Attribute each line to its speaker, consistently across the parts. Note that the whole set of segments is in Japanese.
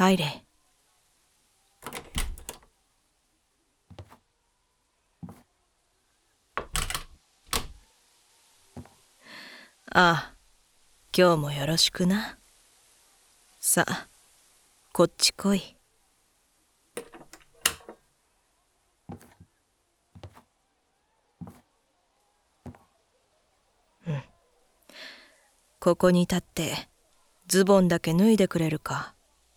Speaker 1: 入れ。ああ、今日もよろしくな。さあ、こっち来い。ここに立ってズボンだけ脱いでくれるか。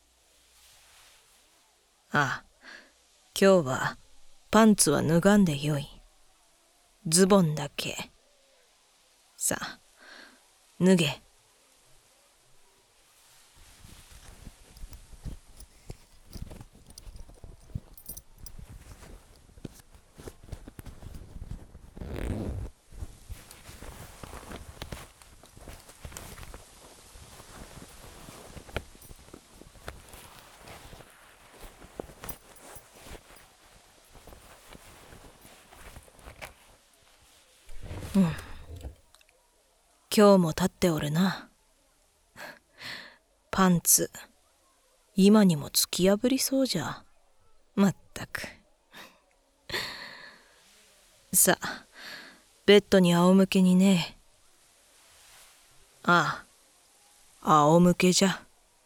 Speaker 1: ああ、今日はパンツは脱がんでよい。ズボンだけ。さあ、脱げ。今日も立っておるな。パンツ、今にも突き破りそうじゃ。まったく。さあ、ベッドに仰向けにね。ああ、仰向けじゃ。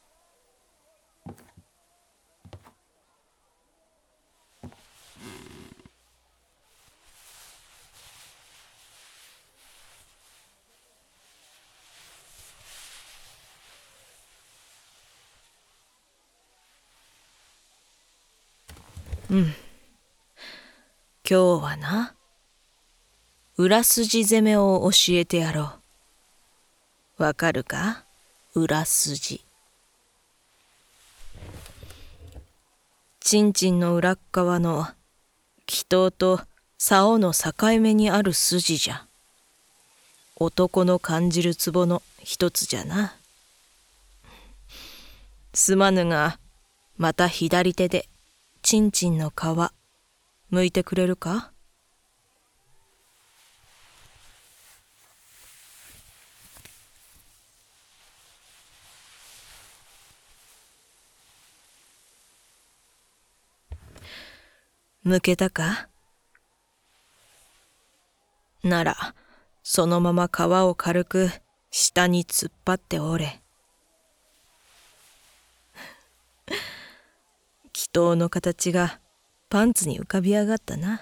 Speaker 1: 今日はな、裏筋攻めを教えてやろう。わかるか？裏筋。ちんちんの裏っ側の気筒と竿の境目にある筋じゃ。男の感じるツボの一つじゃな。すまぬが、また左手でちんちんの皮剥いてくれるか？剥けたか？なら、そのまま皮を軽く下に突っ張っておれ。気筒の形がパンツに浮かび上がったな。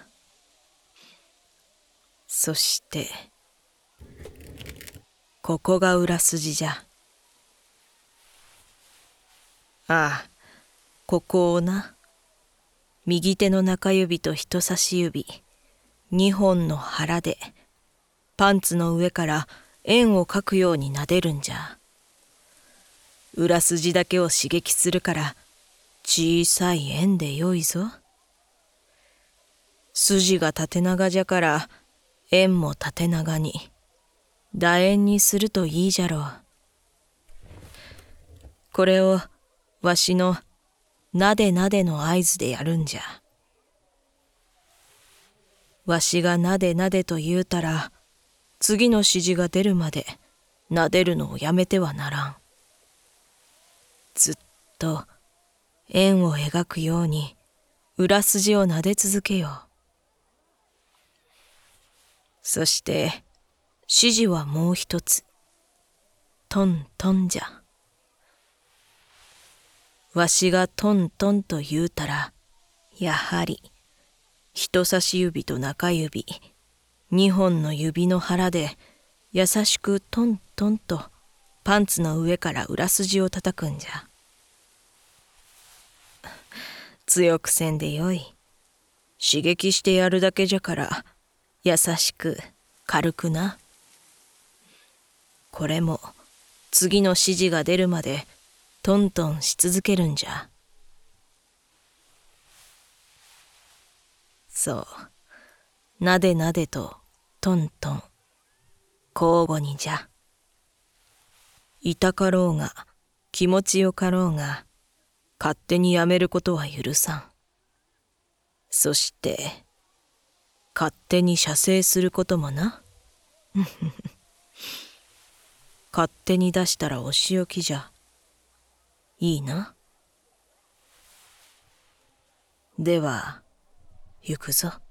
Speaker 1: そして、ここが裏筋じゃ。ああ、ここをな。右手の中指と人差し指、2本の腹で、パンツの上から円を描くように撫でるんじゃ。裏筋だけを刺激するから、小さい円でよいぞ。筋が縦長じゃから、円も縦長に、楕円にするといいじゃろう。これを、わしの、なでなでの合図でやるんじゃ。わしがなでなでと言うたら、次の指示が出るまで、なでるのをやめてはならん。ずっと、円を描くように、裏筋をなで続けよう。そして、指示はもう一つ。トントンじゃ。わしがトントンと言うたら、やはり、人差し指と中指、2本の指の腹で、優しくトントンと、パンツの上から裏筋を叩くんじゃ。強くせんでよい。刺激してやるだけじゃから、優しく、軽くな。これも、次の指示が出るまで、トントンし続けるんじゃ。そう、なでなでとトントン、交互にじゃ。痛かろうが、気持ちよかろうが、勝手にやめることは許さん。そして、勝手に射精することもな。勝手に出したらお仕置きじゃ。いいな。 では行くぞ。